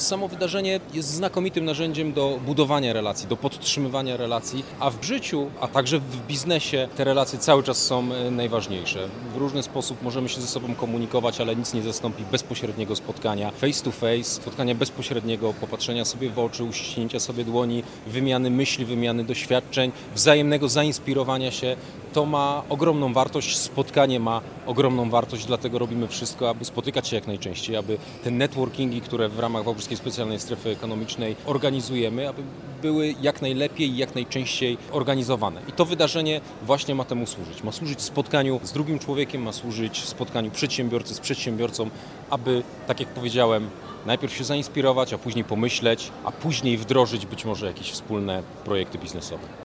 samo wydarzenie jest znakomitym narzędziem do budowania relacji, do podtrzymywania relacji, a w życiu, a także w biznesie te relacje cały czas są najważniejsze. W różny sposób możemy się ze sobą komunikować, ale nic nie zastąpi bezpośredniego spotkania face to face, spotkania bezpośredniego, popatrzenia sobie w oczy, uściśnięcia sobie dłoni, wymiany myśli, wymiany doświadczeń, wzajemnego zainspirowania się. To ma ogromną wartość, spotkanie ma ogromną wartość, dlatego robimy wszystko, aby spotykać się jak najczęściej, aby te networkingi, które w ramach Wałbrzyskiej Specjalnej Strefy Ekonomicznej organizujemy, aby były jak najlepiej i jak najczęściej organizowane. I to wydarzenie właśnie ma temu służyć. Ma służyć spotkaniu z drugim człowiekiem, ma służyć spotkaniu przedsiębiorcy z przedsiębiorcą, aby, tak jak powiedziałem, najpierw się zainspirować, a później pomyśleć, a później wdrożyć być może jakieś wspólne projekty biznesowe.